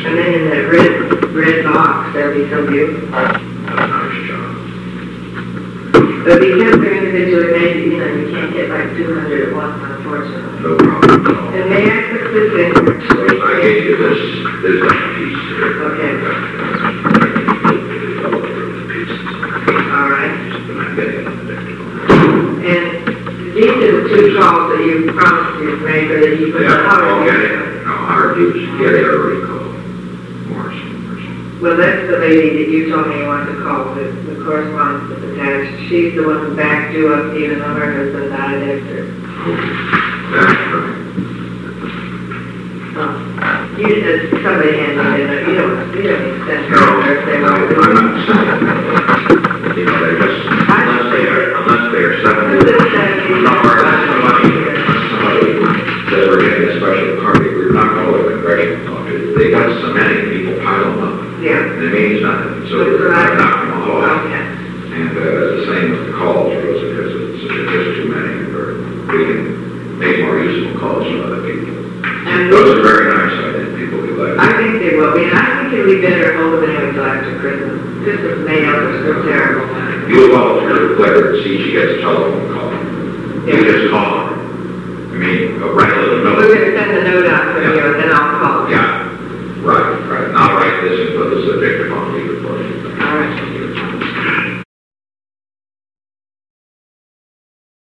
And then in that red box, there'll be some view. Nice job. But because they're individually made, you know, you can't get like 200 at once, unfortunately. No problem at all. And may I put this in? I gave you this piece here. Okay. All right. And these are the two calls that you promised to make, or that you put Yeah, on. I'll get it. No, our views, get it already called. Morrison. Well, that's the lady that you told me you wanted to call, the correspondence that's attached. She's the one who backed you up even though her husband died after. That's right. Somebody handed it, you don't extend No, her if they want to. I'm not saying that. You know, they're just, unless they are 70. No, or unless somebody says we're getting a special party, we're not going to congressional talk. They got so many people pile them up. Yeah. And it means nothing. So we're not knocking them all off. Okay. And the same with the calls, Rosa, because it's just too many. We can make more useful calls from other people. And those are very nice, I think people would like. I think they will be. And I think it'll be better hold them anyway until after Christmas. Christmas mail is so terrible. You volunteer to Claire and see she gets a telephone call. You just call her. I mean, write a little note. We're going to send a note out for you, and then I'll call. Yeah,